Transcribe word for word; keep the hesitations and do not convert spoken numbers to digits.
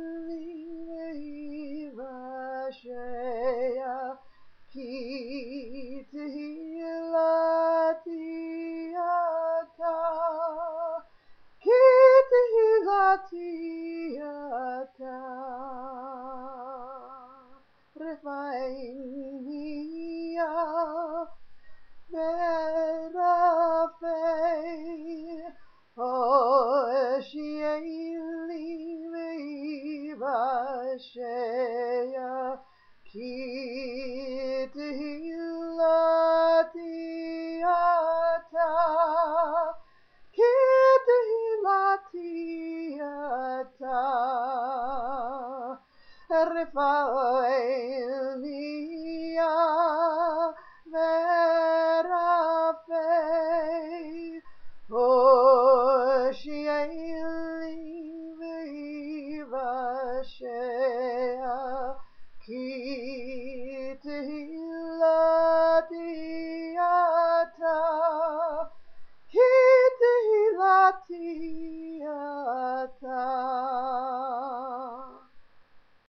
Vashaya ki tehilatiata ki tehilatiata Refainia Verafei Hoshieli Vashaya ki tehilatiata ki tehilatiata Refainia Verafei Hoshieli Vashaya ki